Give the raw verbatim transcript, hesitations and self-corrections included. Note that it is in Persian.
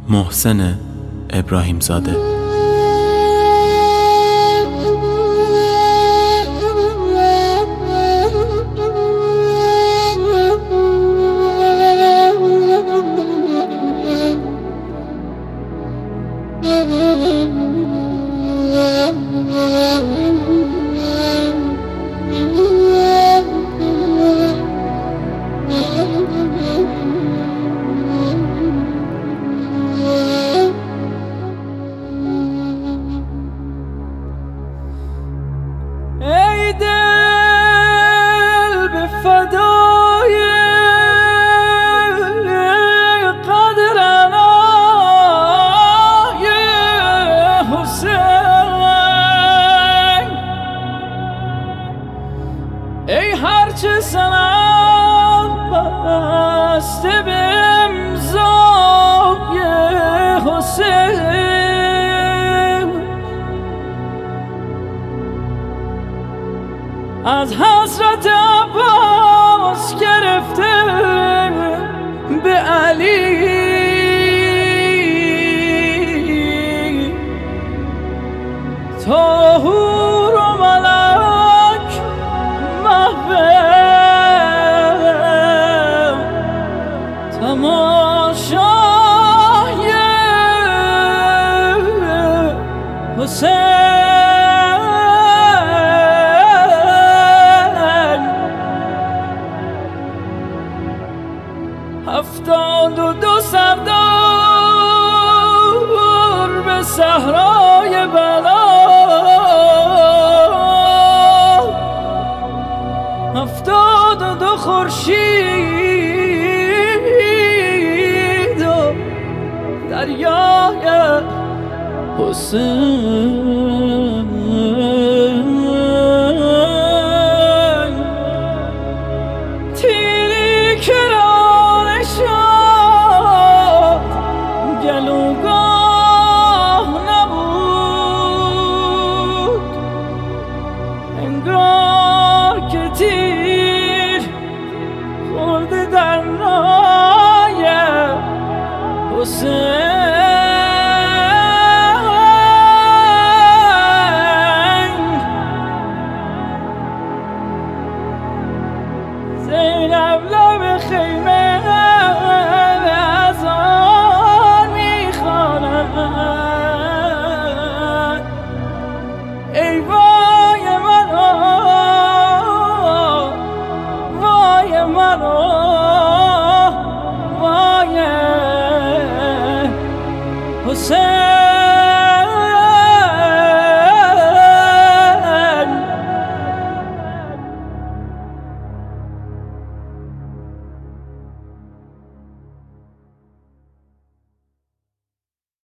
محسن ابراهیم زاده. ای دل به فدای قدرنای حسین، ای هرچه سنم بسته به امضای حسین، از حضرت عباس گرفته به علی، تا حور و ملک محو تماشای حسین. هفتاد و دو سردار به صحرای بلا، هفتاد و دو خورشید و دریای حسین، تیری که گلوگاه نبود، انگار که تیر خورده در نای حسین. زینب لب خیمه ای وای منو، وای منو، وای حسین.